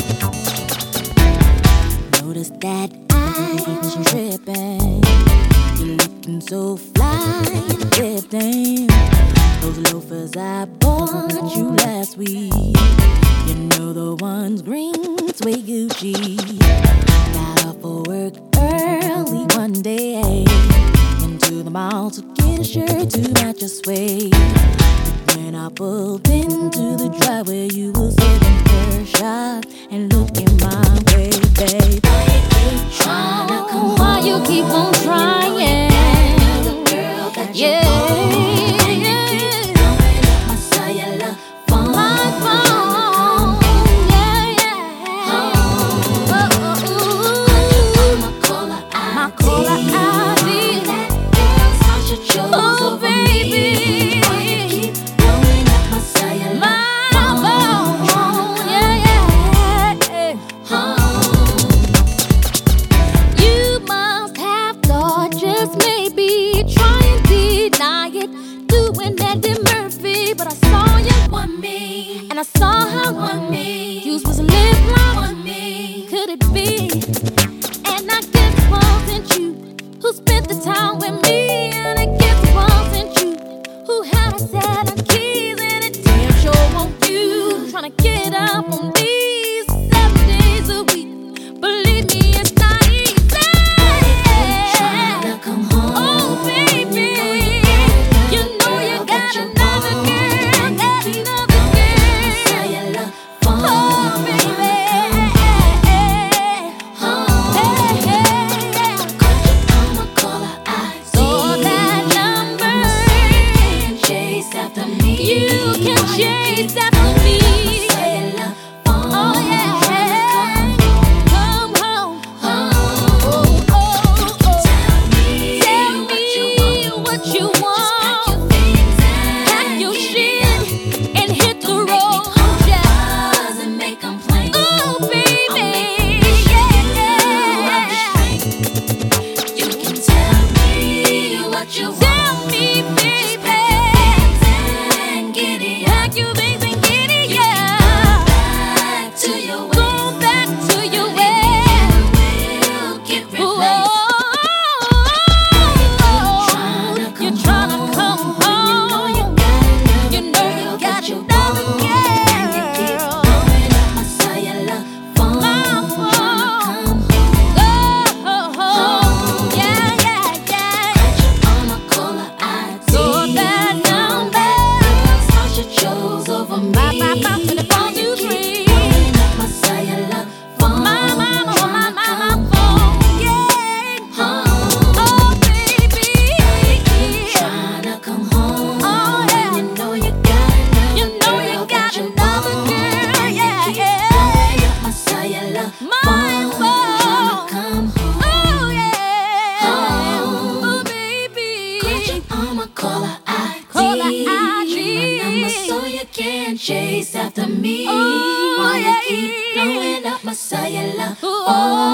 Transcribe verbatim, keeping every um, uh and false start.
Notice that I'm tripping. You're looking so fly and dipping. Those loafers I bought you last week. You know the ones green suede Gucci. Got off for work early one day. Into the mall to get a shirt to match your suede. When I pulled into the driveway, you were sitting first shot and looking my way, babe. Why you keep trying to come home? Why you keep on trying? Girl, got yeah. And I saw how on me you was live life on me. Could it be? And I guess it wasn't you who spent the time with me. And I guess it wasn't you who had a set of keys. And it damn sure won't you trying to get up on these seven days a week. Believe me, it's not easy. Trying to come home. Oh baby, you know you got another girl, got another. Chase after me. Oh yeah. Come home. Oh, oh, oh. Tell me, tell me what you want. Pack your shit and hit the road. Yeah. And make complaints. Oh baby, yeah. You can tell me what you want. Tell me, baby. Chase after me. Oh, while yeah. You keep blowing up my cellular phone.